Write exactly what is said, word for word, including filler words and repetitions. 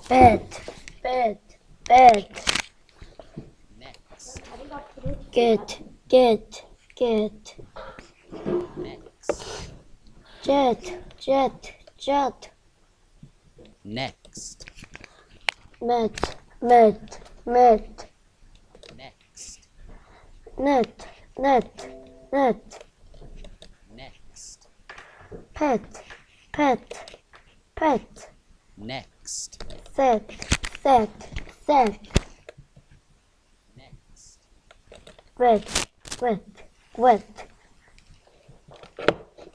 bed, bed, bed. Next. Get, get, get. Next. Jet, jet, jet. Next. Met, met, met. Next. Net, net, net. Next. Pet, pet, pet. Next. Set, set, set. Next. Wet, wet, wet.